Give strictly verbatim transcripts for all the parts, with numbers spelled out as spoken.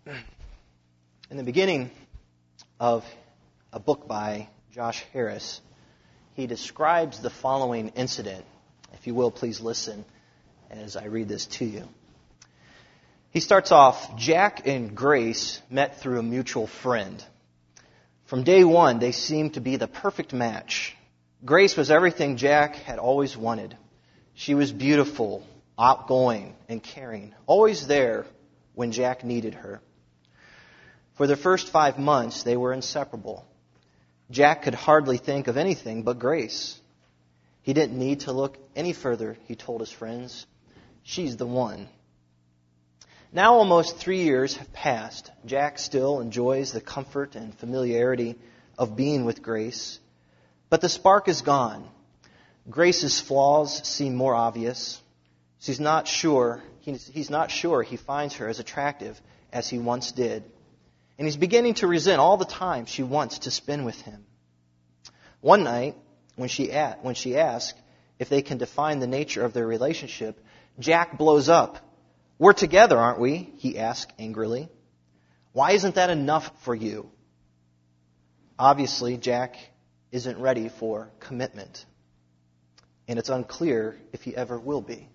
In the beginning of a book by Josh Harris, he describes the following incident. If you will, please listen as I read this to you. He starts off, Jack and Grace met through a mutual friend. From day one, they seemed to be the perfect match. Grace was everything Jack had always wanted. She was beautiful, outgoing, and caring, always there when Jack needed her. For the first five months, they were inseparable. Jack could hardly think of anything but Grace. He didn't need to look any further, he told his friends. She's the one. Now almost three years have passed. Jack still enjoys the comfort and familiarity of being with Grace, but the spark is gone. Grace's flaws seem more obvious. She's not sure, he's, he's not sure he finds her as attractive as he once did. And he's beginning to resent all the time she wants to spend with him. One night, when she when she asks if they can define the nature of their relationship, Jack blows up. We're together, aren't we? He asks angrily. Why isn't that enough for you? Obviously, Jack isn't ready for commitment. And it's unclear if he ever will be.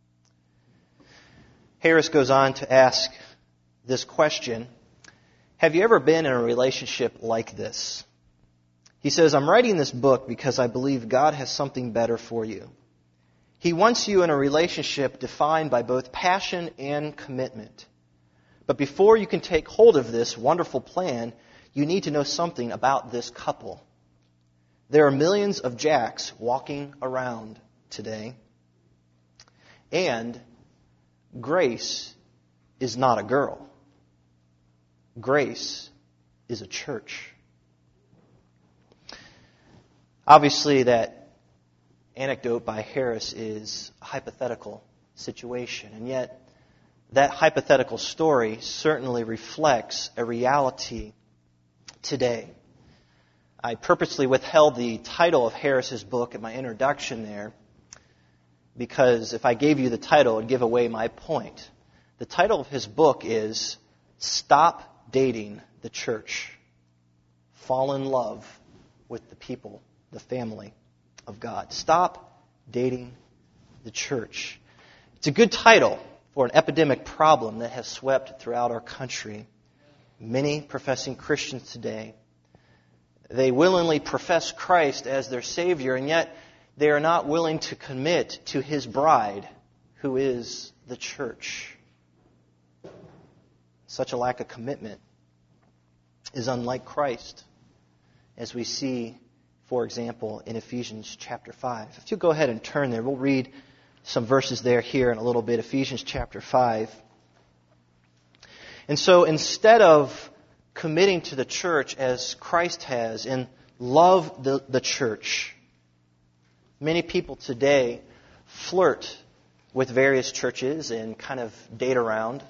Harris goes on to ask this question. Have you ever been in a relationship like this? He says, I'm writing this book because I believe God has something better for you. He wants you in a relationship defined by both passion and commitment. But before you can take hold of this wonderful plan, you need to know something about this couple. There are millions of Jacks walking around today. And Grace is not a girl. Grace is a church. Obviously, that anecdote by Harris is a hypothetical situation, and yet that hypothetical story certainly reflects a reality today. I purposely withheld the title of Harris's book in my introduction there because if I gave you the title, it would give away my point. The title of his book is Stop Dating the Church. Fall in love with the people, the family of God. Stop dating the church. It's a good title for an epidemic problem that has swept throughout our country. Many professing Christians today, they willingly profess Christ as their Savior, and yet they are not willing to commit to His bride, who is the church. Such a lack of commitment is unlike Christ, as we see, for example, in Ephesians chapter five. If you go ahead and turn there, we'll read some verses there here in a little bit. Ephesians chapter five. And so instead of committing to the church as Christ has and love the, the church, many people today flirt with various churches and kind of date around.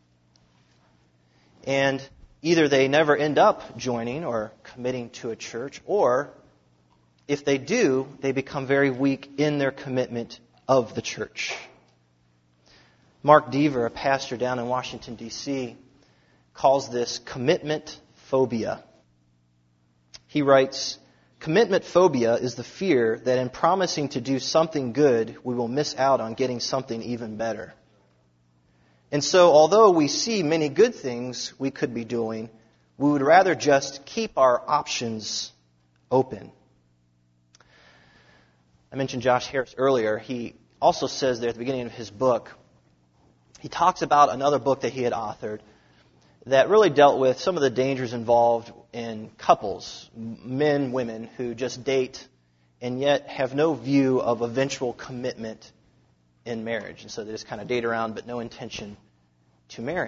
And either they never end up joining or committing to a church, or if they do, they become very weak in their commitment of the church. Mark Deaver, a pastor down in Washington, D C, calls this commitment phobia. He writes, commitment phobia is the fear that in promising to do something good, we will miss out on getting something even better. And so, although we see many good things we could be doing, we would rather just keep our options open. I mentioned Josh Harris earlier. He also says there at the beginning of his book, he talks about another book that he had authored that really dealt with some of the dangers involved in couples, men, women, who just date and yet have no view of eventual commitment in marriage. And so they just kind of date around but no intention to marry.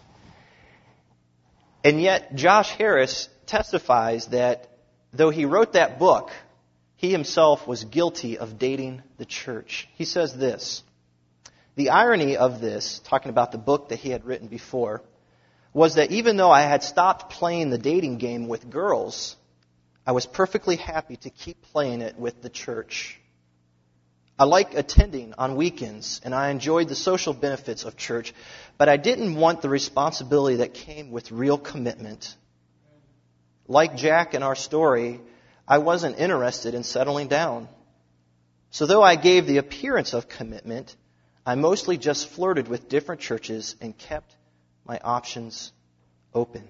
And yet Josh Harris testifies that though he wrote that book, he himself was guilty of dating the church. He says this, the irony of this, talking about the book that he had written before, was that even though I had stopped playing the dating game with girls, I was perfectly happy to keep playing it with the church. I like attending on weekends, and I enjoyed the social benefits of church, but I didn't want the responsibility that came with real commitment. Like Jack in our story, I wasn't interested in settling down. So though I gave the appearance of commitment, I mostly just flirted with different churches and kept my options open.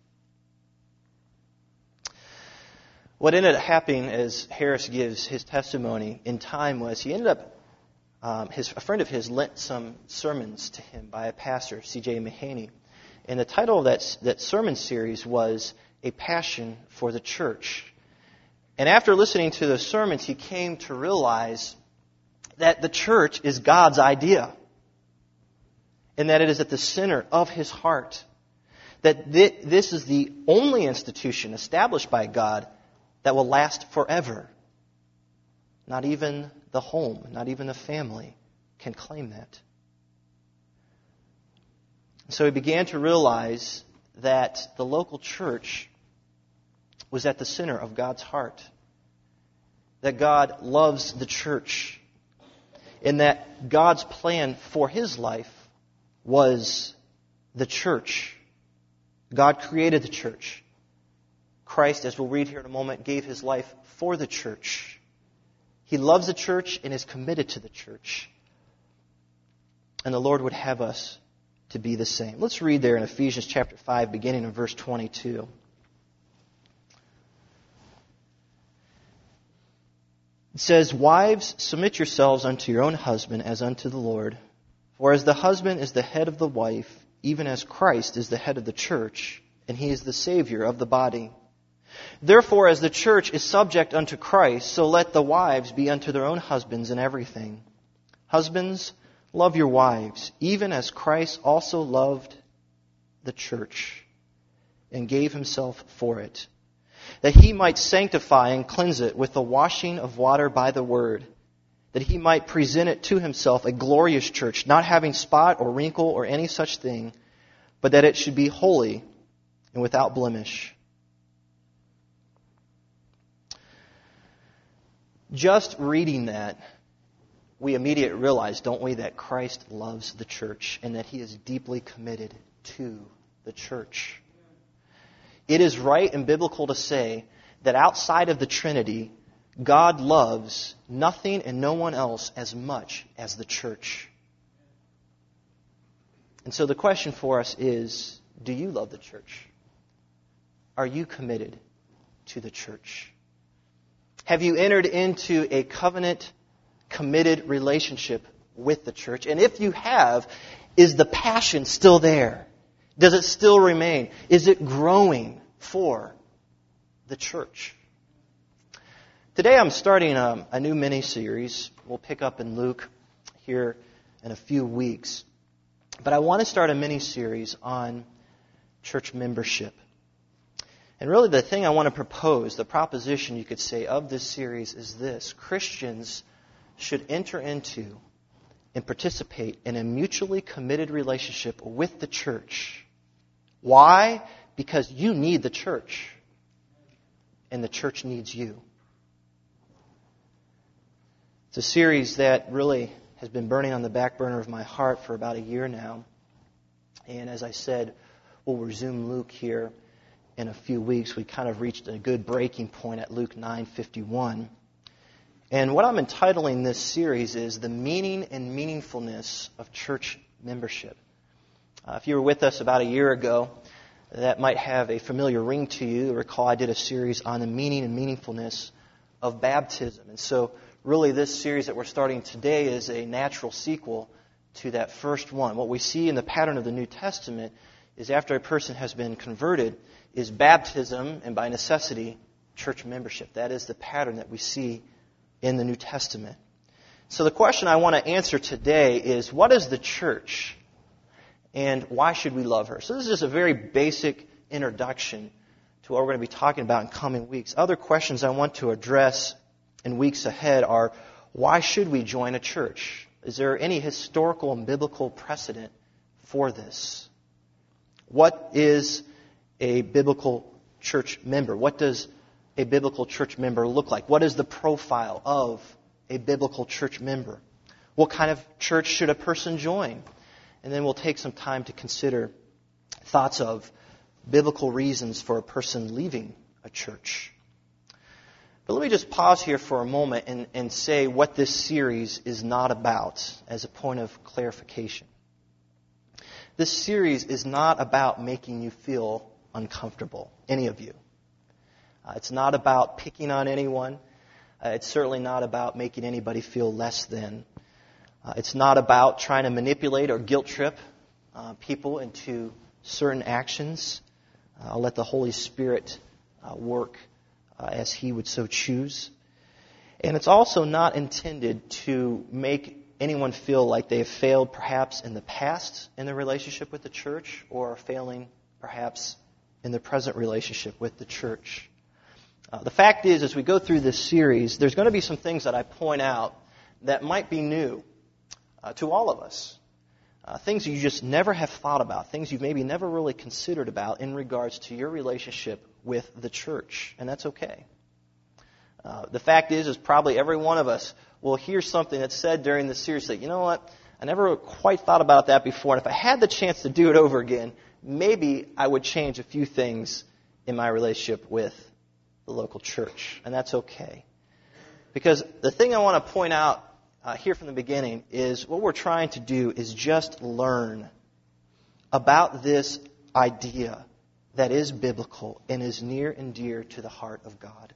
What ended up happening as Harris gives his testimony in time was he ended up, um, his, a friend of his lent some sermons to him by a pastor, C J Mahaney. And the title of that, that sermon series was A Passion for the Church. And after listening to the sermons, he came to realize that the church is God's idea. And that it is at the center of His heart. That this is the only institution established by God that will last forever. Not even the home, not even the family can claim that. So he began to realize that the local church was at the center of God's heart. That God loves the church. And that God's plan for his life was the church. God created the church. Christ, as we'll read here in a moment, gave his life for the church. He loves the church and is committed to the church. And the Lord would have us to be the same. Let's read there in Ephesians chapter five, beginning in verse twenty-two. It says, "Wives, submit yourselves unto your own husband as unto the Lord. For as the husband is the head of the wife, even as Christ is the head of the church, and he is the Savior of the body. Therefore, as the church is subject unto Christ, so let the wives be unto their own husbands in everything. Husbands, love your wives, even as Christ also loved the church, and gave himself for it, that he might sanctify and cleanse it with the washing of water by the word, that he might present it to himself a glorious church, not having spot or wrinkle or any such thing, but that it should be holy and without blemish." Just reading that, we immediately realize, don't we, that Christ loves the church and that he is deeply committed to the church. It is right and biblical to say that outside of the Trinity, God loves nothing and no one else as much as the church. And so the question for us is, do you love the church? Are you committed to the church? Have you entered into a covenant, committed relationship with the church? And if you have, is the passion still there? Does it still remain? Is it growing for the church? Today I'm starting a, a new mini-series. We'll pick up in Luke here in a few weeks. But I want to start a mini-series on church membership. And really the thing I want to propose, the proposition you could say of this series is this: Christians should enter into and participate in a mutually committed relationship with the church. Why? Because you need the church. And the church needs you. It's a series that really has been burning on the back burner of my heart for about a year now. And as I said, we'll resume Luke here in a few weeks. We kind of reached a good breaking point at Luke nine fifty-one. And what I'm entitling this series is The Meaning and Meaningfulness of Church Membership. Uh, if you were with us about a year ago, that might have a familiar ring to you. Recall I did a series on the meaning and meaningfulness of baptism. And so really this series that we're starting today is a natural sequel to that first one. What we see in the pattern of the New Testament is after a person has been converted is baptism, and by necessity, church membership. That is the pattern that we see in the New Testament. So the question I want to answer today is, what is the church? And why should we love her? So this is just a very basic introduction to what we're going to be talking about in coming weeks. Other questions I want to address in weeks ahead are, why should we join a church? Is there any historical and biblical precedent for this? What is a biblical church member? What does a biblical church member look like? What is the profile of a biblical church member? What kind of church should a person join? And then we'll take some time to consider thoughts of biblical reasons for a person leaving a church. But let me just pause here for a moment and, and say what this series is not about as a point of clarification. This series is not about making you feel uncomfortable, any of you. Uh, it's not about picking on anyone. Uh, it's certainly not about making anybody feel less than. Uh, it's not about trying to manipulate or guilt trip uh, people into certain actions. Uh, I'll let the Holy Spirit uh, work uh, as He would so choose. And it's also not intended to make anyone feel like they have failed perhaps in the past in their relationship with the church or failing perhaps in their present relationship with the church. Uh, the fact is, as we go through this series, there's going to be some things that I point out that might be new uh, to all of us. Uh, things you just never have thought about, things you've maybe never really considered about in regards to your relationship with the church, and that's okay. Uh, the fact is, is probably every one of us will hear something that's said during this series that, you know what, I never quite thought about that before, and if I had the chance to do it over again, maybe I would change a few things in my relationship with the local church, and that's okay. Because the thing I want to point out uh, here from the beginning is what we're trying to do is just learn about this idea that is biblical and is near and dear to the heart of God.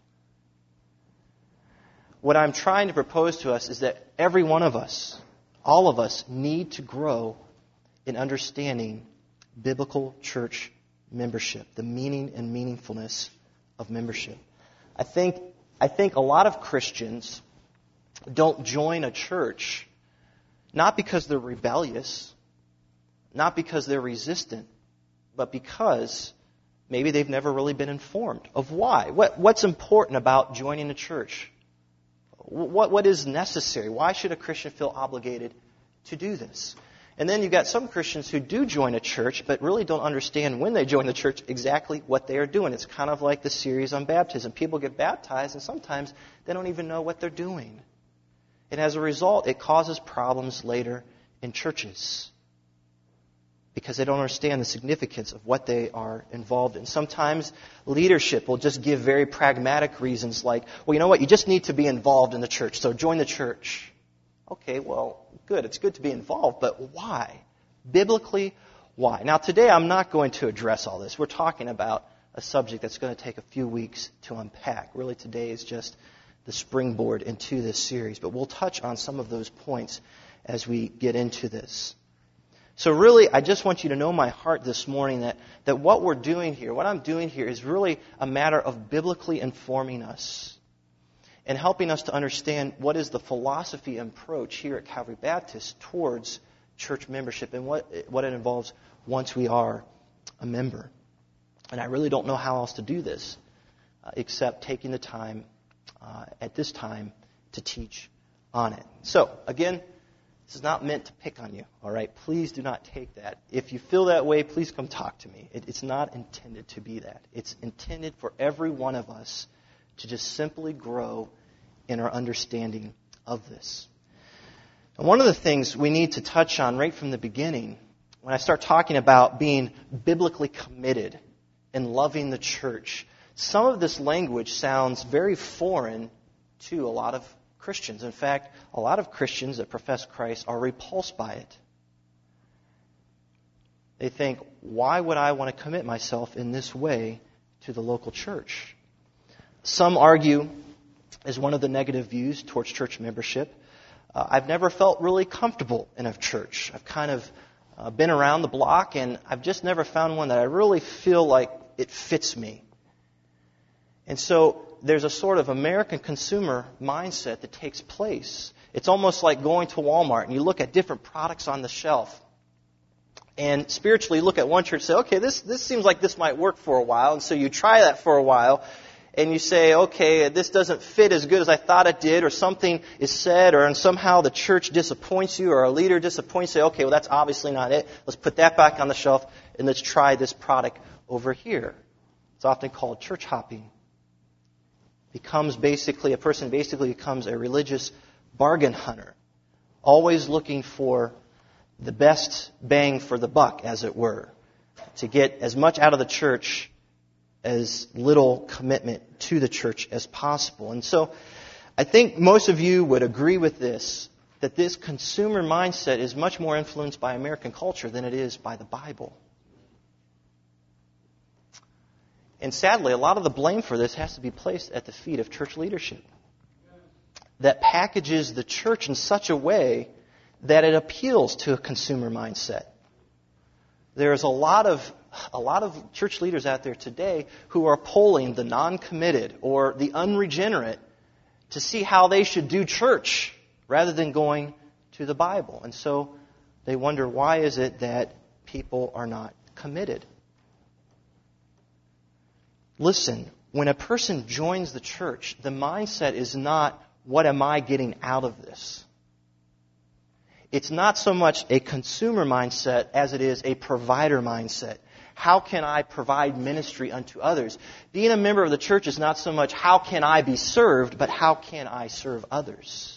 What I'm trying to propose to us is that every one of us, all of us, need to grow in understanding biblical church membership, the meaning and meaningfulness of membership. I think I think a lot of Christians don't join a church not because they're rebellious, not because they're resistant, but because maybe they've never really been informed of why. What, what's important about joining a church? What, what is necessary? Why should a Christian feel obligated to do this? And then you've got some Christians who do join a church, but really don't understand when they join the church exactly what they are doing. It's kind of like the series on baptism. People get baptized, and sometimes they don't even know what they're doing. And as a result, it causes problems later in churches because they don't understand the significance of what they are involved in. Sometimes leadership will just give very pragmatic reasons like, well, you know what, you just need to be involved in the church, so join the church. Okay, well, good. It's good to be involved, but why? Biblically, why? Now, today I'm not going to address all this. We're talking about a subject that's going to take a few weeks to unpack. Really, today is just the springboard into this series, but we'll touch on some of those points as we get into this. So really, I just want you to know my heart this morning that, that what we're doing here, what I'm doing here is really a matter of biblically informing us and helping us to understand what is the philosophy and approach here at Calvary Baptist towards church membership and what, what it involves once we are a member. And I really don't know how else to do this uh, except taking the time uh, at this time to teach on it. So, again, this is not meant to pick on you, all right? Please do not take that. If you feel that way, please come talk to me. It, it's not intended to be that. It's intended for every one of us to just simply grow in our understanding of this. And one of the things we need to touch on right from the beginning, when I start talking about being biblically committed and loving the church, some of this language sounds very foreign to a lot of Christians. In fact, a lot of Christians that profess Christ are repulsed by it. They think, why would I want to commit myself in this way to the local church? Some argue, as one of the negative views towards church membership, uh, I've never felt really comfortable in a church. I've kind of uh, been around the block, and I've just never found one that I really feel like it fits me. And so there's a sort of American consumer mindset that takes place. It's almost like going to Walmart and you look at different products on the shelf. And spiritually look at one church and say, okay, this, this seems like this might work for a while. And so you try that for a while and you say, okay, this doesn't fit as good as I thought it did, or something is said, or and somehow the church disappoints you or a leader disappoints you. Say, okay, well, that's obviously not it. Let's put that back on the shelf and let's try this product over here. It's often called church hopping. Becomes basically, a person basically becomes a religious bargain hunter, always looking for the best bang for the buck, as it were, to get as much out of the church, as little commitment to the church as possible. And so I think most of you would agree with this, that this consumer mindset is much more influenced by American culture than it is by the Bible. And sadly, a lot of the blame for this has to be placed at the feet of church leadership that packages the church in such a way that it appeals to a consumer mindset. There's a lot of a lot of church leaders out there today who are polling the non-committed or the unregenerate to see how they should do church rather than going to the Bible. And so they wonder, why is it that people are not committed? Listen, when a person joins the church, the mindset is not, what am I getting out of this? It's not so much a consumer mindset as it is a provider mindset. How can I provide ministry unto others? Being a member of the church is not so much how can I be served, but how can I serve others?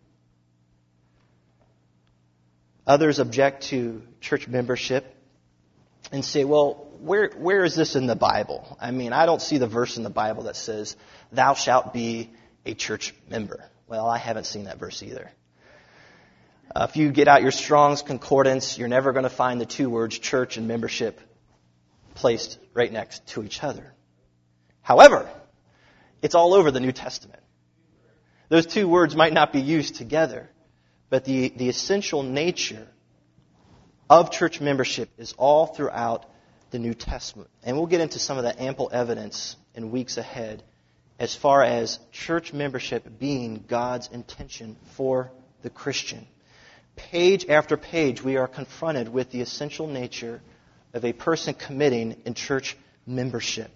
Others object to church membership and say, well, where where is this in the Bible? I mean, I don't see the verse in the Bible that says, thou shalt be a church member. Well, I haven't seen that verse either. Uh, if you get out your Strong's Concordance, you're never going to find the two words church and membership placed right next to each other. However, it's all over the New Testament. Those two words might not be used together, but the, the essential nature of church membership is all throughout the New Testament. And we'll get into some of that ample evidence in weeks ahead as far as church membership being God's intention for the Christian. Page after page, we are confronted with the essential nature of a person committing in church membership.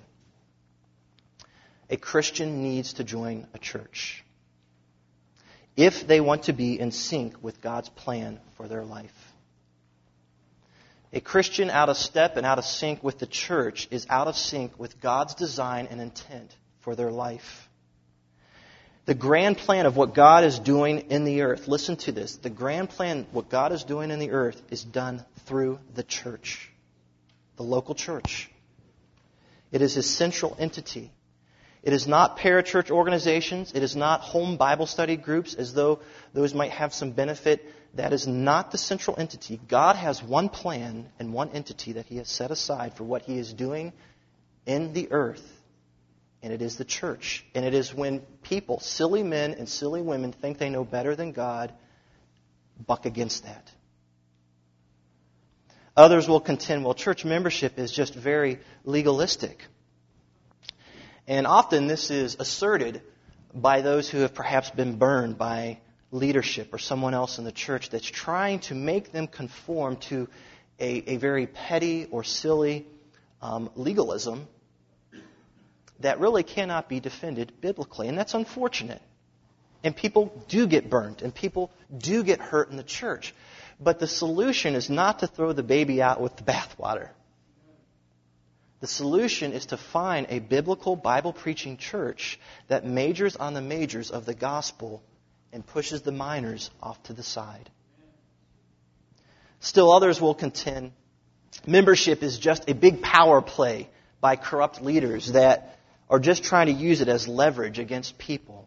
A Christian needs to join a church if they want to be in sync with God's plan for their life. A Christian out of step and out of sync with the church is out of sync with God's design and intent for their life. The grand plan of what God is doing in the earth, listen to this, the grand plan, what God is doing in the earth is done through the church, the local church. It is His central entity. It is not parachurch organizations. It is not home Bible study groups, as though those might have some benefit. That is not the central entity. God has one plan and one entity that He has set aside for what He is doing in the earth. And it is the church. And it is when people, silly men and silly women, think they know better than God, buck against that. Others will contend, well, church membership is just very legalistic. And often this is asserted by those who have perhaps been burned by leadership or someone else in the church that's trying to make them conform to a, a very petty or silly um, legalism that really cannot be defended biblically. And that's unfortunate. And people do get burned, and people do get hurt in the church. But the solution is not to throw the baby out with the bathwater. The solution is to find a biblical, Bible-preaching church that majors on the majors of the gospel and pushes the minors off to the side. Still others will contend membership is just a big power play by corrupt leaders that are just trying to use it as leverage against people.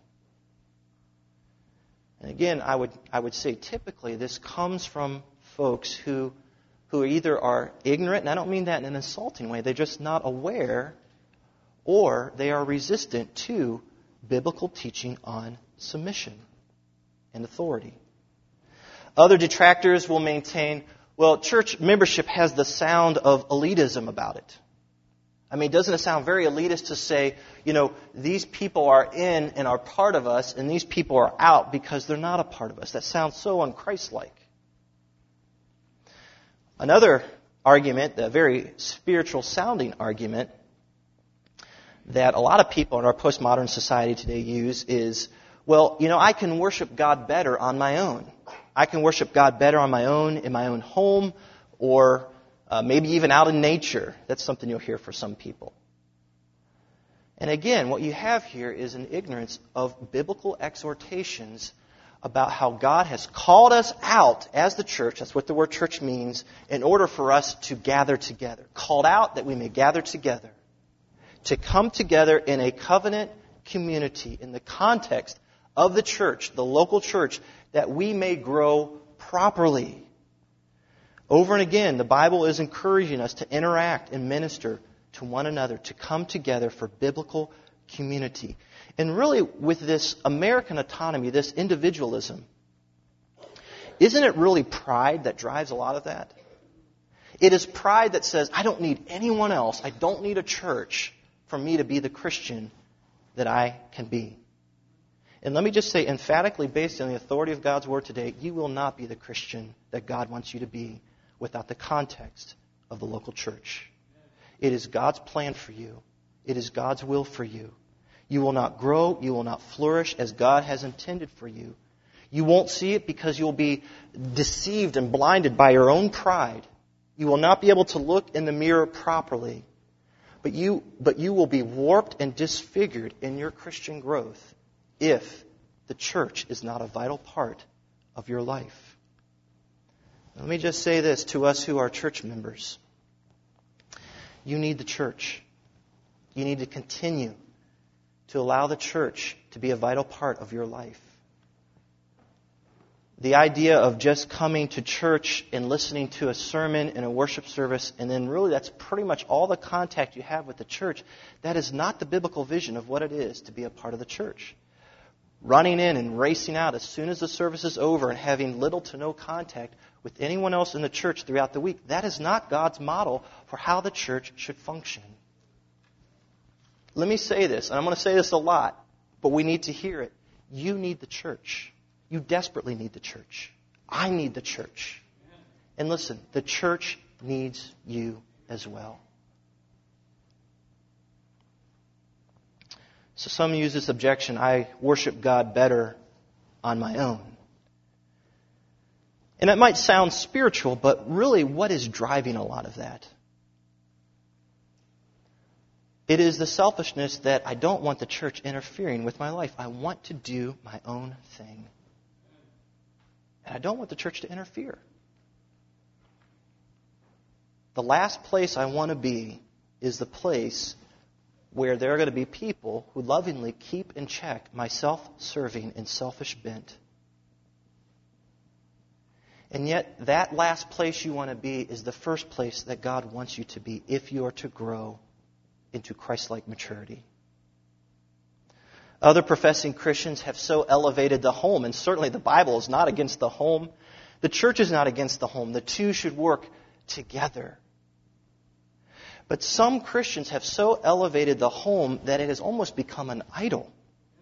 And again, I would I would say typically this comes from folks who who either are ignorant, and I don't mean that in an insulting way, they're just not aware, or they are resistant to biblical teaching on submission and authority. Other detractors will maintain, well, church membership has the sound of elitism about it. I mean, doesn't it sound very elitist to say, you know, these people are in and are part of us, and these people are out because they're not a part of us? That sounds so un-Christ-like. Another argument, a very spiritual-sounding argument, that a lot of people in our postmodern society today use is, well, you know, I can worship God better on my own. I can worship God better on my own, in my own home, or uh, maybe even out in nature. That's something you'll hear for some people. And again, what you have here is an ignorance of biblical exhortations about how God has called us out as the church, that's what the word church means, in order for us to gather together. Called out that we may gather together. To come together in a covenant community in the context of the church, the local church, that we may grow properly. Over and again, the Bible is encouraging us to interact and minister to one another, to come together for biblical community. And really, with this American autonomy, this individualism, isn't it really pride that drives a lot of that? It is pride that says, I don't need anyone else. I don't need a church for me to be the Christian that I can be. And let me just say, emphatically based on the authority of God's Word today, you will not be the Christian that God wants you to be without the context of the local church. It is God's plan for you. It is God's will for you. You will not grow, you will not flourish as God has intended for you. You won't see it because you'll be deceived and blinded by your own pride. You will not be able to look in the mirror properly. But you, but you will be warped and disfigured in your Christian growth if the church is not a vital part of your life. Let me just say this to us who are church members. You need the church. You need to continue to allow the church to be a vital part of your life. The idea of just coming to church and listening to a sermon and a worship service, and then really that's pretty much all the contact you have with the church, that is not the biblical vision of what it is to be a part of the church. Running in and racing out as soon as the service is over and having little to no contact with anyone else in the church throughout the week, that is not God's model for how the church should function. Let me say this, and I'm going to say this a lot, but we need to hear it. You need the church. You desperately need the church. I need the church. And listen, the church needs you as well. So some use this objection, I worship God better on my own. And it might sound spiritual, but really what is driving a lot of that? It is the selfishness that I don't want the church interfering with my life. I want to do my own thing. And I don't want the church to interfere. The last place I want to be is the place where there are going to be people who lovingly keep in check my self-serving and selfish bent. And yet, that last place you want to be is the first place that God wants you to be if you are to grow into Christ-like maturity. Other professing Christians have so elevated the home, and certainly the Bible is not against the home. The church is not against the home. The two should work together. But some Christians have so elevated the home that it has almost become an idol.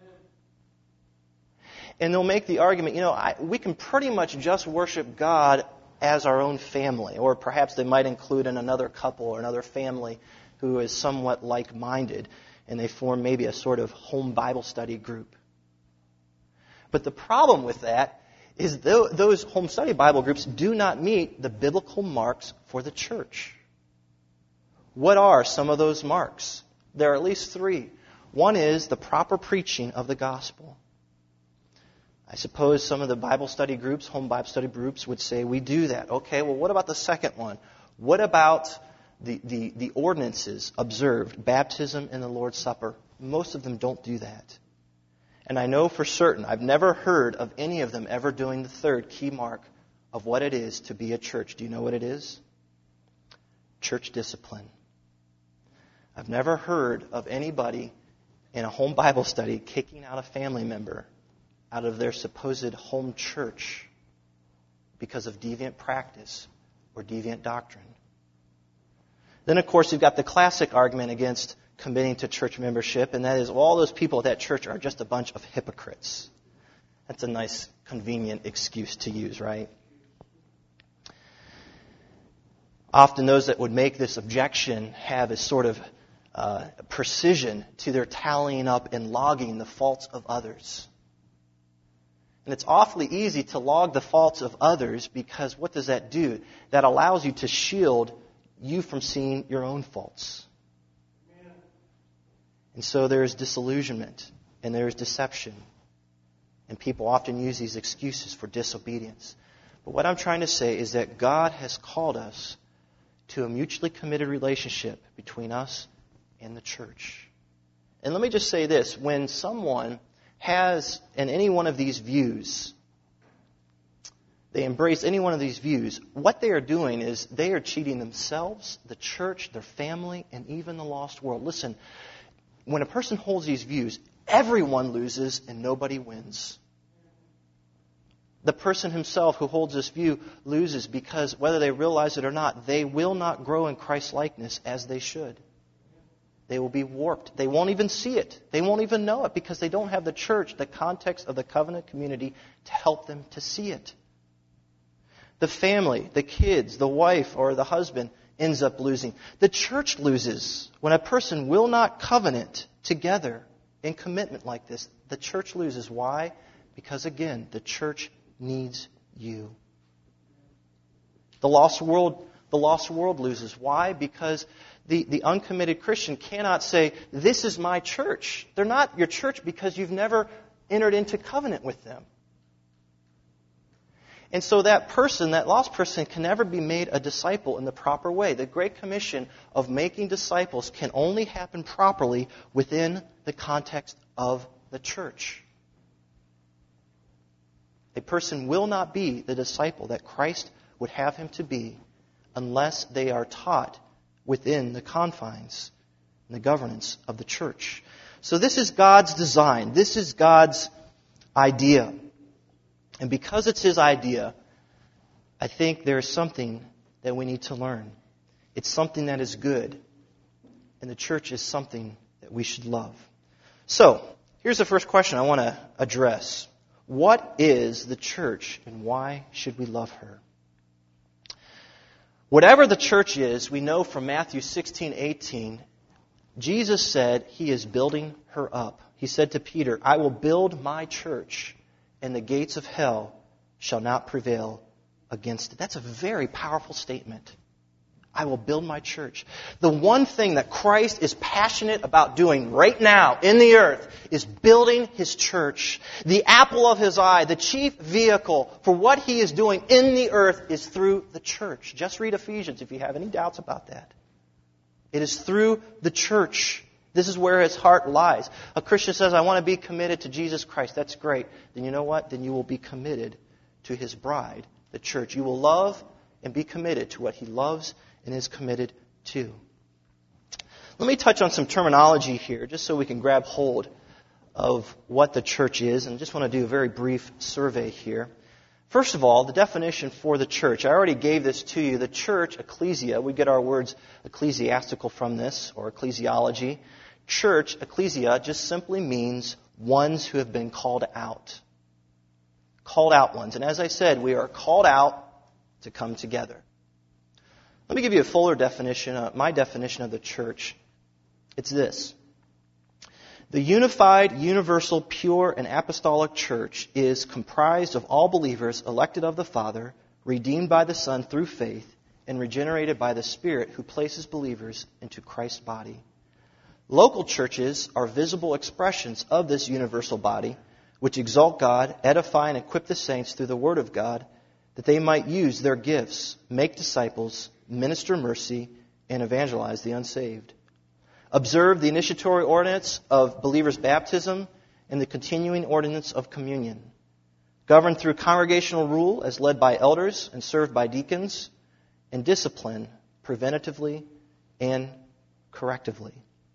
And they'll make the argument, you know, I, we can pretty much just worship God as our own family. Or perhaps they might include in another couple or another family who is somewhat like-minded, and they form maybe a sort of home Bible study group. But the problem with that is th- those home study Bible groups do not meet the biblical marks for the church. What are some of those marks? There are at least three. One is the proper preaching of the gospel. I suppose some of the Bible study groups, home Bible study groups, would say we do that. Okay, well, what about the second one? What about the, the, the ordinances observed, baptism and the Lord's Supper? Most of them don't do that. And I know for certain, I've never heard of any of them ever doing the third key mark of what it is to be a church. Do you know what it is? Church discipline. I've never heard of anybody in a home Bible study kicking out a family member out of their supposed home church because of deviant practice or deviant doctrine. Then, of course, you've got the classic argument against committing to church membership, and that is all those people at that church are just a bunch of hypocrites. That's a nice, convenient excuse to use, right? Often those that would make this objection have a sort of uh, precision to their tallying up and logging the faults of others. And it's awfully easy to log the faults of others because what does that do? That allows you to shield you from seeing your own faults. And so there's disillusionment and there's deception And people often use these excuses for disobedience. But what I'm trying to say is that God has called us to a mutually committed relationship between us and the church. And let me just say this. When someone has in any one of these views, they embrace any one of these views, what they are doing is they are cheating themselves, the church, their family, and even the lost world. Listen, when a person holds these views, everyone loses and nobody wins. The person himself who holds this view loses because whether they realize it or not, they will not grow in Christ's likeness as they should. They will be warped. They won't even see it. They won't even know it because they don't have the church, the context of the covenant community to help them to see it. The family, the kids, the wife, or the husband ends up losing. The church loses. When a person will not covenant together in commitment like this, the church loses. Why? Because again, the church needs you. The lost world, the lost world loses. Why? Because the, the uncommitted Christian cannot say, this is my church. They're not your church because you've never entered into covenant with them. And so that person, that lost person, can never be made a disciple in the proper way. The Great Commission of making disciples can only happen properly within the context of the church. A person will not be the disciple that Christ would have him to be unless they are taught within the confines and the governance of the church. So this is God's design. This is God's idea. And because it's His idea, I think there is something that we need to learn. It's something that is good. And the church is something that we should love. So, here's the first question I want to address. What is the church and why should we love her? Whatever the church is, we know from Matthew sixteen eighteen, Jesus said He is building her up. He said to Peter, I will build my church, and the gates of hell shall not prevail against it. That's a very powerful statement. I will build my church. The one thing that Christ is passionate about doing right now in the earth is building His church. The apple of His eye, the chief vehicle for what He is doing in the earth is through the church. Just read Ephesians if you have any doubts about that. It is through the church. This is where His heart lies. A Christian says, I want to be committed to Jesus Christ. That's great. Then you know what? Then you will be committed to His bride, the church. You will love and be committed to what He loves and is committed to. Let me touch on some terminology here, just so we can grab hold of what the church is, and just want to do a very brief survey here. First of all, the definition for the church. I already gave this to you. The church, ecclesia, we get our words ecclesiastical from this, or ecclesiology. Church, ecclesia, just simply means ones who have been called out. Called out ones. And as I said, we are called out to come together. Let me give you a fuller definition, uh, my definition of the church. It's this. The unified, universal, pure, and apostolic church is comprised of all believers elected of the Father, redeemed by the Son through faith, and regenerated by the Spirit who places believers into Christ's body. Local churches are visible expressions of this universal body, which exalt God, edify, and equip the saints through the Word of God, that they might use their gifts, make disciples, minister mercy, and evangelize the unsaved. Observe the initiatory ordinance of believers' baptism and the continuing ordinance of communion. Govern through congregational rule as led by elders and served by deacons, and discipline preventatively and correctively.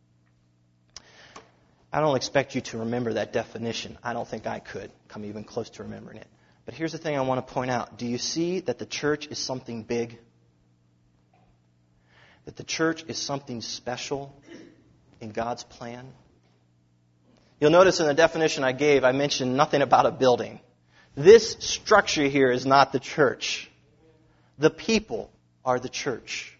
I don't expect you to remember that definition. I don't think I could come even close to remembering it. But here's the thing I want to point out. Do you see that the church is something big? That the church is something special in God's plan? You'll notice in the definition I gave, I mentioned nothing about a building. This structure here is not the church. The people are the church.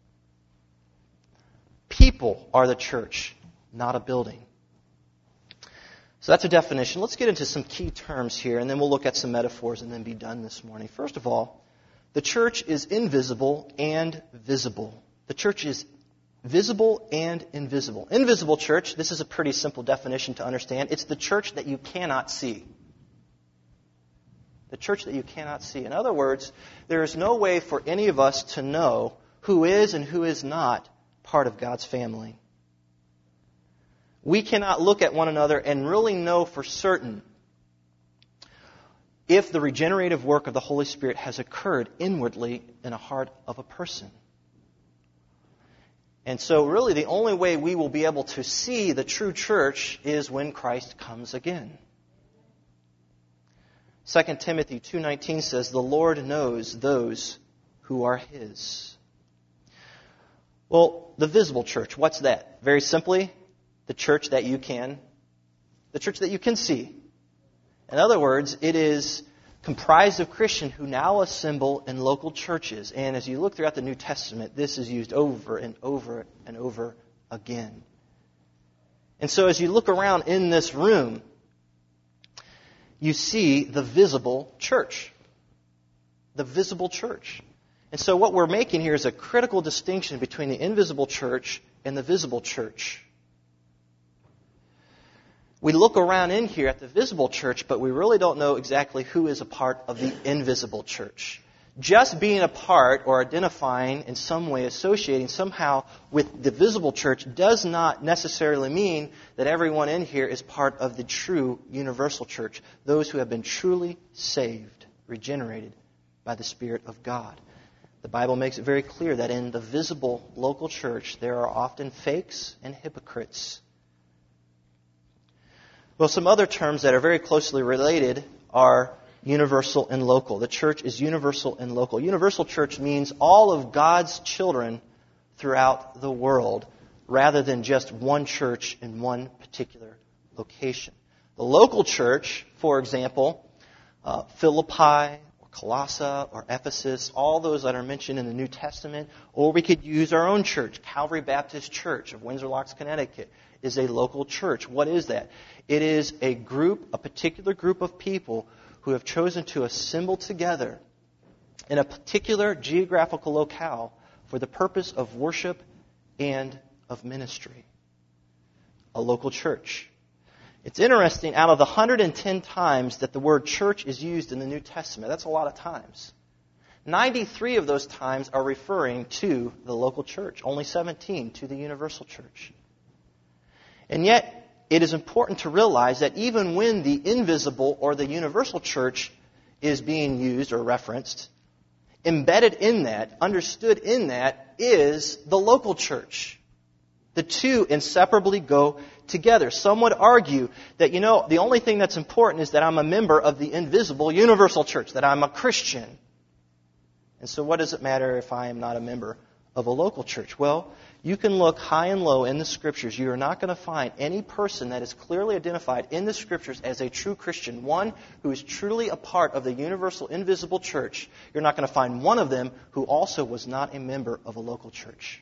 People are the church, not a building. So that's a definition. Let's get into some key terms here, and then we'll look at some metaphors and then be done this morning. First of all, the church is invisible and visible. The church is visible and invisible. Invisible church, this is a pretty simple definition to understand. It's the church that you cannot see. The church that you cannot see. In other words, there is no way for any of us to know who is and who is not part of God's family. We cannot look at one another and really know for certain if the regenerative work of the Holy Spirit has occurred inwardly in a heart of a person. And so really the only way we will be able to see the true church is when Christ comes again. Second Timothy two nineteen says, "The Lord knows those who are His." Well, the visible church, what's that? Very simply, the church that you can, the church that you can see. In other words, it is comprised of Christians who now assemble in local churches. And as you look throughout the New Testament, this is used over and over and over again. And so as you look around in this room, you see the visible church. The visible church. And so what we're making here is a critical distinction between the invisible church and the visible church. We look around in here at the visible church, but we really don't know exactly who is a part of the invisible church. Just being a part or identifying in some way, associating somehow with the visible church does not necessarily mean that everyone in here is part of the true universal church. Those who have been truly saved, regenerated by the Spirit of God. The Bible makes it very clear that in the visible local church there are often fakes and hypocrites. Well, some other terms that are very closely related are universal and local. The church is universal and local. Universal church means all of God's children throughout the world, rather than just one church in one particular location. The local church, for example, uh, Philippi, or Colossae, or Ephesus, all those that are mentioned in the New Testament, or we could use our own church, Calvary Baptist Church of Windsor Locks, Connecticut, is a local church. What is that? It is a group, a particular group of people who have chosen to assemble together in a particular geographical locale for the purpose of worship and of ministry. A local church. It's interesting, out of the one hundred ten times that the word church is used in the New Testament, that's a lot of times, ninety-three of those times are referring to the local church, only seventeen to the universal church. And yet, it is important to realize that even when the invisible or the universal church is being used or referenced, embedded in that, understood in that, is the local church. The two inseparably go together. Some would argue that, you know, the only thing that's important is that I'm a member of the invisible universal church, that I'm a Christian. And so what does it matter if I am not a member of a local church? Well, you can look high and low in the Scriptures. You are not going to find any person that is clearly identified in the Scriptures as a true Christian, one who is truly a part of the universal, invisible church. You're not going to find one of them who also was not a member of a local church.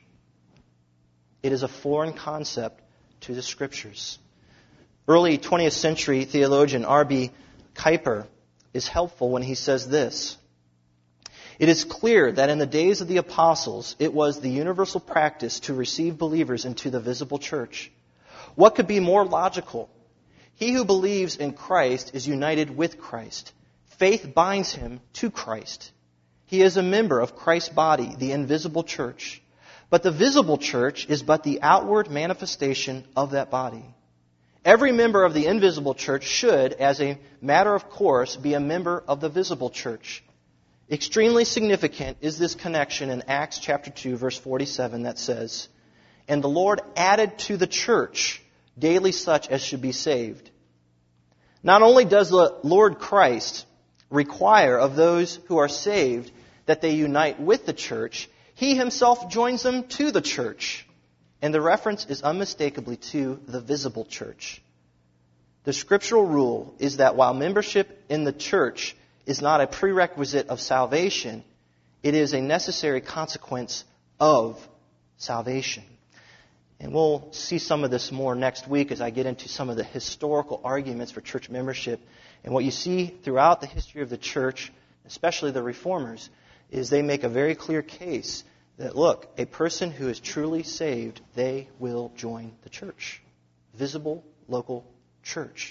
It is a foreign concept to the Scriptures. Early twentieth century theologian R B Kuyper is helpful when he says this: "It is clear that in the days of the apostles, it was the universal practice to receive believers into the visible church. What could be more logical? He who believes in Christ is united with Christ. Faith binds him to Christ. He is a member of Christ's body, the invisible church. But the visible church is but the outward manifestation of that body. Every member of the invisible church should, as a matter of course, be a member of the visible church. Extremely significant is this connection in Acts chapter two, verse forty-seven that says, 'And the Lord added to the church daily such as should be saved.' Not only does the Lord Christ require of those who are saved that they unite with the church, He Himself joins them to the church. And the reference is unmistakably to the visible church. The scriptural rule is that while membership in the church is not a prerequisite of salvation, it is a necessary consequence of salvation. And we'll see some of this more next week as I get into some of the historical arguments for church membership. And what you see throughout the history of the church, especially the reformers, is they make a very clear case that, look, a person who is truly saved, they will join the church. Visible, local church.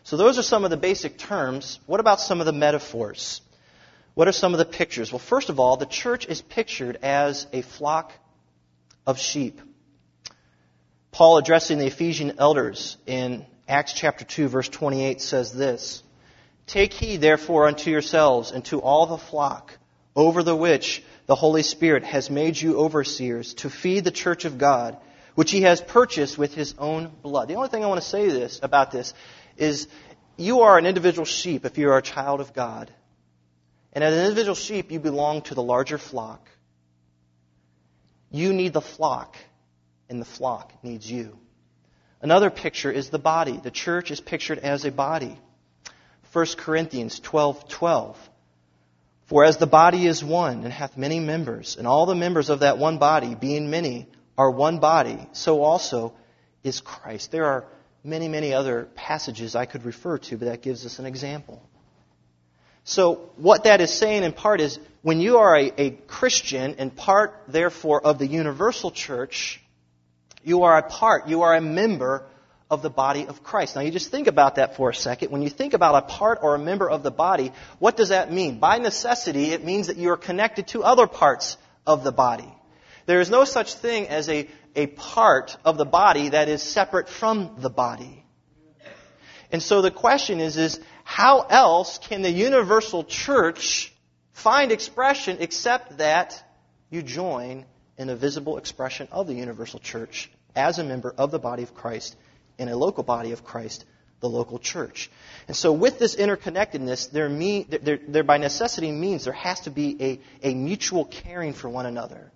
So those are some of the basic terms. What about some of the metaphors? What are some of the pictures? Well, first of all, the church is pictured as a flock of sheep. Paul, addressing the Ephesian elders in Acts chapter two, verse twenty-eight, says this, "Take heed, therefore, unto yourselves and to all the flock, over the which the Holy Spirit has made you overseers, to feed the church of God, which He has purchased with His own blood." The only thing I want to say this about this is you are an individual sheep if you are a child of God. And as an individual sheep, you belong to the larger flock. You need the flock, and the flock needs you. Another picture is the body. The church is pictured as a body. First Corinthians twelve twelve. "For as the body is one, and hath many members, and all the members of that one body, being many, are one body, so also is Christ." There are many, many other passages I could refer to, but that gives us an example. So what that is saying in part is, when you are a, a Christian and part, therefore, of the universal church, you are a part, you are a member of the body of Christ. Now you just think about that for a second. When you think about a part or a member of the body, what does that mean? By necessity, it means that you are connected to other parts of the body. There is no such thing as a, a part of the body that is separate from the body. And so the question is, is how else can the universal church find expression except that you join in a visible expression of the universal church as a member of the body of Christ in a local body of Christ, the local church. And so with this interconnectedness, there, mean, there, there by necessity means there has to be a, a mutual caring for one another.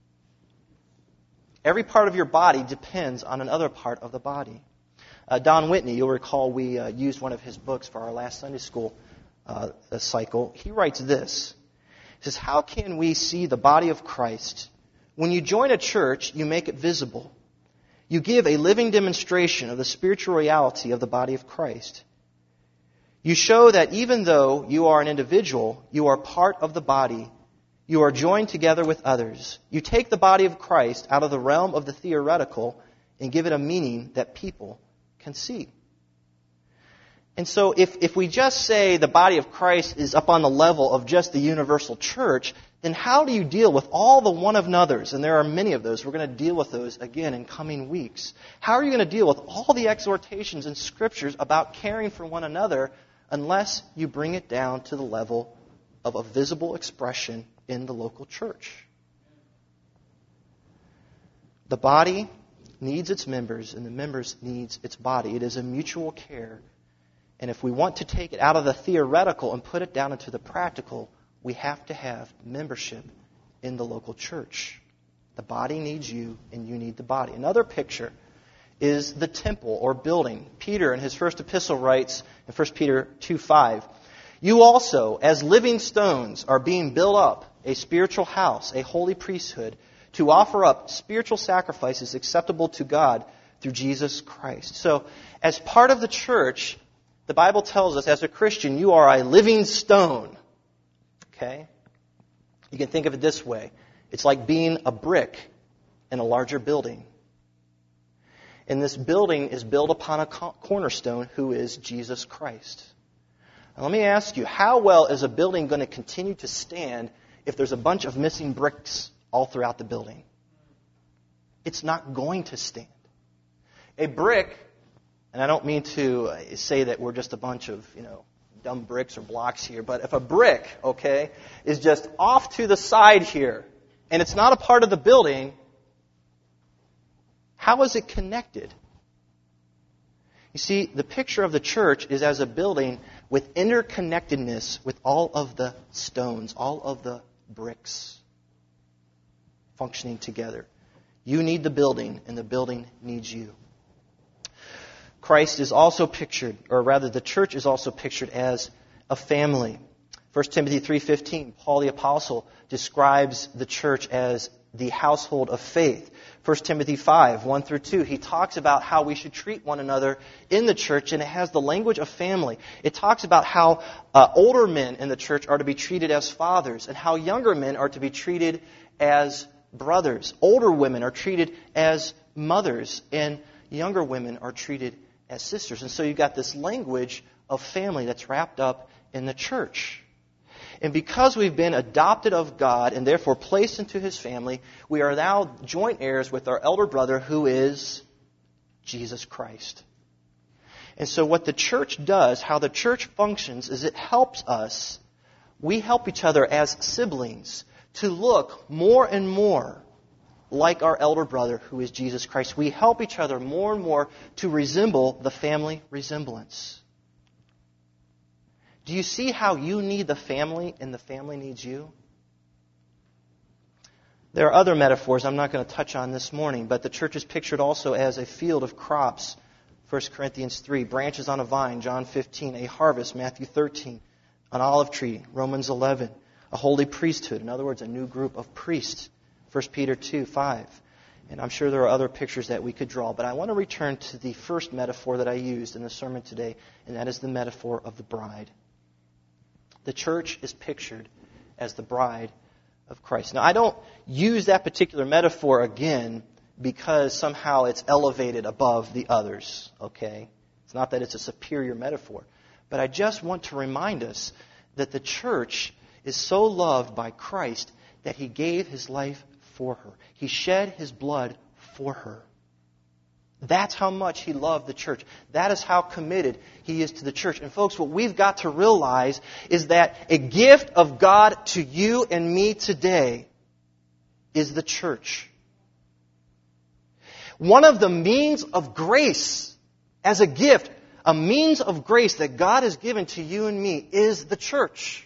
Every part of your body depends on another part of the body. Uh, Don Whitney, you'll recall we uh, used one of his books for our last Sunday school uh, cycle. He writes this. He says, "How can we see the body of Christ? When you join a church, you make it visible. You give a living demonstration of the spiritual reality of the body of Christ. You show that even though you are an individual, you are part of the body. You are joined together with others. You take the body of Christ out of the realm of the theoretical and give it a meaning that people can see." And so if, if we just say the body of Christ is up on the level of just the universal church, then how do you deal with all the one of anothers? And there are many of those. We're going to deal with those again in coming weeks. How are you going to deal with all the exhortations in Scriptures about caring for one another unless you bring it down to the level of a visible expression in the local church? The body needs its members, and the members needs its body. It is a mutual care. And if we want to take it out of the theoretical and put it down into the practical, we have to have membership in the local church. The body needs you, and you need the body. Another picture is the temple or building. Peter, in his first epistle, writes in First Peter two five, "You also, as living stones, are being built up a spiritual house, a holy priesthood, to offer up spiritual sacrifices acceptable to God through Jesus Christ." So, as part of the church, the Bible tells us, as a Christian, you are a living stone. Okay? You can think of it this way. It's like being a brick in a larger building. And this building is built upon a cornerstone who is Jesus Christ. Now let me ask you, how well is a building going to continue to stand if there's a bunch of missing bricks all throughout the building? It's not going to stand. A brick, and I don't mean to say that we're just a bunch of, you know, dumb bricks or blocks here, but if a brick, okay, is just off to the side here, and it's not a part of the building, how is it connected? You see, the picture of the church is as a building with interconnectedness with all of the stones, all of the bricks functioning together. You need the building, and the building needs you. Christ is also pictured, or rather the church is also pictured as a family. First Timothy three fifteen, Paul the Apostle describes the church as the household of faith. First Timothy five, one through two, he talks about how we should treat one another in the church, and it has the language of family. It talks about how uh, older men in the church are to be treated as fathers, and how younger men are to be treated as brothers. Older women are treated as mothers, and younger women are treated as sisters. And so you've got this language of family that's wrapped up in the church. And because we've been adopted of God and therefore placed into His family, we are now joint heirs with our elder brother, who is Jesus Christ. And so what the church does, how the church functions, is it helps us, we help each other as siblings to look more and more like our elder brother, who is Jesus Christ. We help each other more and more to resemble the family resemblance. Do you see how you need the family and the family needs you? There are other metaphors I'm not going to touch on this morning, but the church is pictured also as a field of crops. First Corinthians three, branches on a vine, John fifteen, a harvest, Matthew thirteen, an olive tree, Romans eleven, a holy priesthood, in other words, a new group of priests, First Peter two, five. And I'm sure there are other pictures that we could draw, but I want to return to the first metaphor that I used in the sermon today, and that is the metaphor of the bride. The church is pictured as the bride of Christ. Now, I don't use that particular metaphor again because somehow it's elevated above the others, okay? It's not that it's a superior metaphor. But I just want to remind us that the church is so loved by Christ that He gave His life for her. He shed His blood for her. That's how much He loved the church. That is how committed He is to the church. And folks, what we've got to realize is that a gift of God to you and me today is the church. One of the means of grace as a gift, a means of grace that God has given to you and me is the church.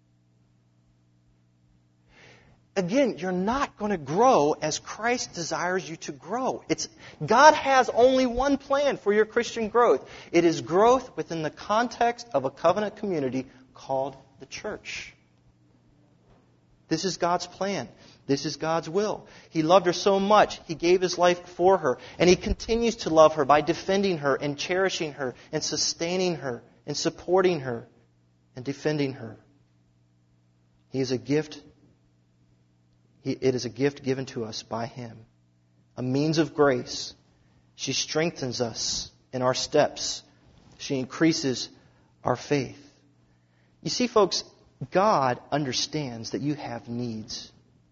Again, you're not going to grow as Christ desires you to grow. It's, God has only one plan for your Christian growth. It is growth within the context of a covenant community called the church. This is God's plan. This is God's will. He loved her so much, He gave His life for her. And He continues to love her by defending her and cherishing her and sustaining her and supporting her and defending her. He is a gift. He, it is a gift given to us by Him. A means of grace. She strengthens us in our steps. She increases our faith. You see, folks, God understands that you have needs.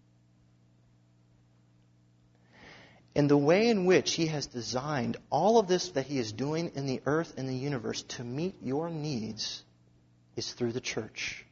And the way in which He has designed all of this that He is doing in the earth and the universe to meet your needs is through the church.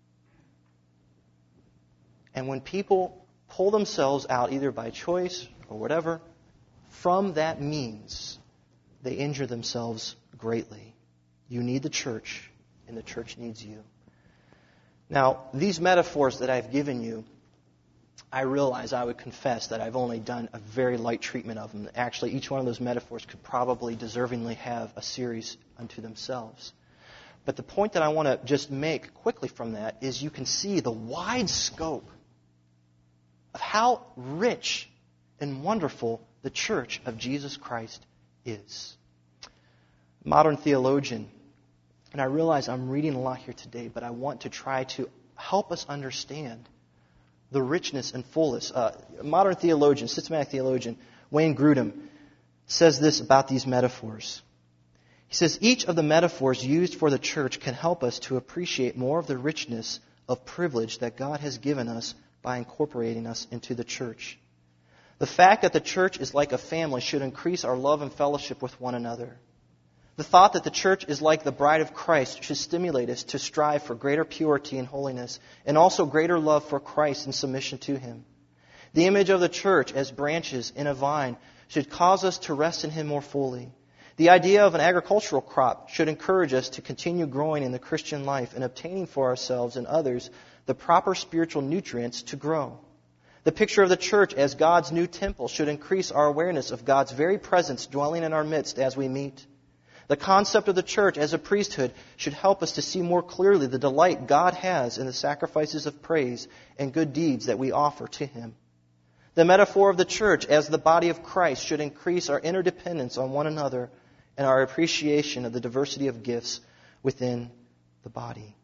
And when people pull themselves out, either by choice or whatever, from that means, they injure themselves greatly. You need the church, and the church needs you. Now, these metaphors that I've given you, I realize, I would confess that I've only done a very light treatment of them. Actually, each one of those metaphors could probably deservingly have a series unto themselves. But the point that I want to just make quickly from that is you can see the wide scope of how rich and wonderful the church of Jesus Christ is. Modern theologian, and I realize I'm reading a lot here today, but I want to try to help us understand the richness and fullness. Uh, modern theologian, systematic theologian, Wayne Grudem, says this about these metaphors. He says, each of the metaphors used for the church can help us to appreciate more of the richness of privilege that God has given us by incorporating us into the church. The fact that the church is like a family should increase our love and fellowship with one another. The thought that the church is like the bride of Christ should stimulate us to strive for greater purity and holiness, and also greater love for Christ and submission to Him. The image of the church as branches in a vine should cause us to rest in Him more fully. The idea of an agricultural crop should encourage us to continue growing in the Christian life and obtaining for ourselves and others the proper spiritual nutrients to grow. The picture of the church as God's new temple should increase our awareness of God's very presence dwelling in our midst as we meet. The concept of the church as a priesthood should help us to see more clearly the delight God has in the sacrifices of praise and good deeds that we offer to Him. The metaphor of the church as the body of Christ should increase our interdependence on one another and our appreciation of the diversity of gifts within the body.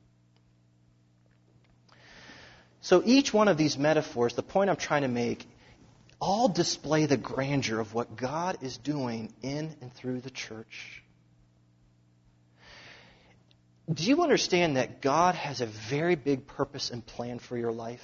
So each one of these metaphors, the point I'm trying to make, all display the grandeur of what God is doing in and through the church. Do you understand that God has a very big purpose and plan for your life?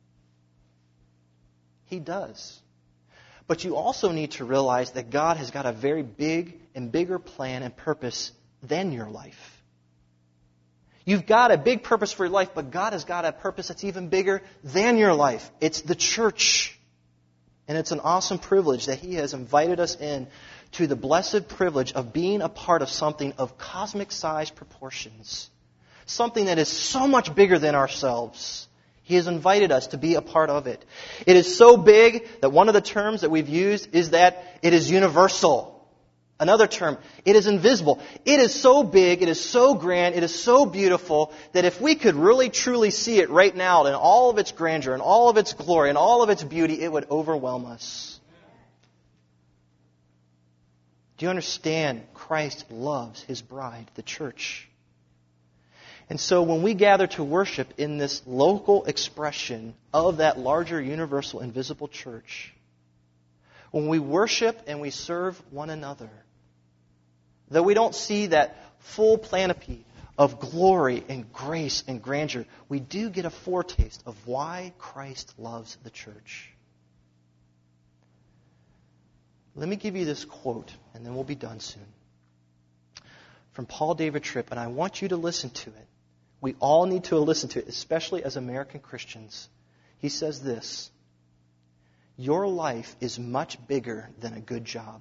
He does. But you also need to realize that God has got a very big and bigger plan and purpose than your life. You've got a big purpose for your life, but God has got a purpose that's even bigger than your life. It's the church. And it's an awesome privilege that He has invited us in to the blessed privilege of being a part of something of cosmic size proportions. Something that is so much bigger than ourselves. He has invited us to be a part of it. It is so big that one of the terms that we've used is that it is universal. Another term, it is invisible. It is so big, it is so grand, it is so beautiful that if we could really truly see it right now in all of its grandeur and all of its glory and all of its beauty, it would overwhelm us. Do you understand? Christ loves His bride, the church. And so when we gather to worship in this local expression of that larger, universal, invisible church, when we worship and we serve one another, though we don't see that full panoply of glory and grace and grandeur, we do get a foretaste of why Christ loves the church. Let me give you this quote, and then we'll be done soon. From Paul David Tripp, and I want you to listen to it. We all need to listen to it, especially as American Christians. He says this: your life is much bigger than a good job.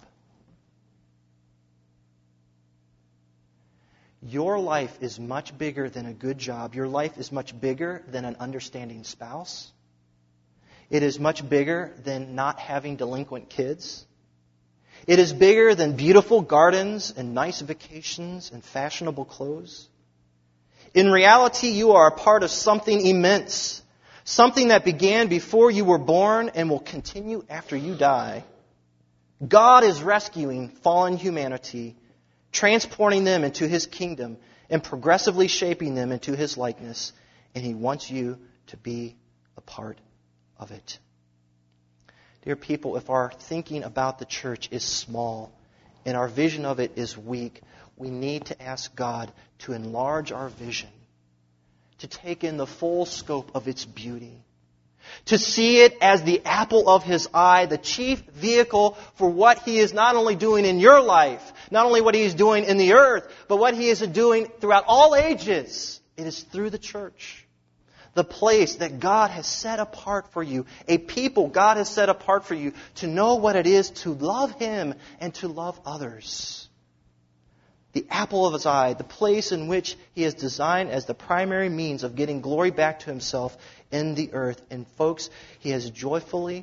Your life is much bigger than a good job. Your life is much bigger than an understanding spouse. It is much bigger than not having delinquent kids. It is bigger than beautiful gardens and nice vacations and fashionable clothes. In reality, you are a part of something immense. Something that began before you were born and will continue after you die. God is rescuing fallen humanity, transporting them into His kingdom, and progressively shaping them into His likeness. And He wants you to be a part of it. Dear people, if our thinking about the church is small and our vision of it is weak, we need to ask God to enlarge our vision, to take in the full scope of its beauty, to see it as the apple of His eye, the chief vehicle for what He is not only doing in your life, not only what He is doing in the earth, but what He is doing throughout all ages. It is through the church. The place that God has set apart for you, a people God has set apart for you to know what it is to love Him and to love others. The apple of His eye, the place in which He has designed as the primary means of getting glory back to Himself in the earth. And folks, He has joyfully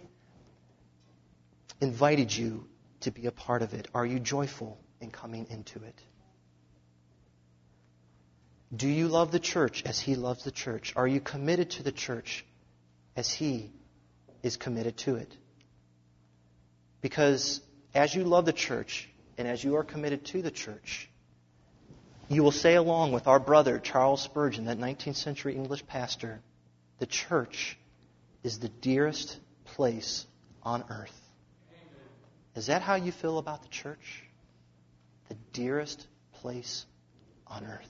invited you to be a part of it. Are you joyful in coming into it? Do you love the church as He loves the church? Are you committed to the church as He is committed to it? Because as you love the church and as you are committed to the church, you will say along with our brother Charles Spurgeon, that nineteenth century English pastor, the church is the dearest place on earth. Is that how you feel about the church? The dearest place on earth.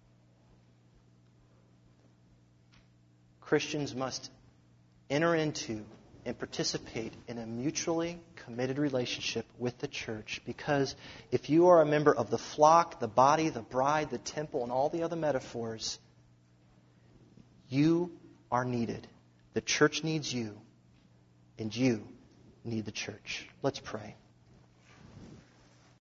Christians must enter into and participate in a mutually committed relationship with the church, because if you are a member of the flock, the body, the bride, the temple, and all the other metaphors, you are needed. The church needs you, and you need the church. Let's pray.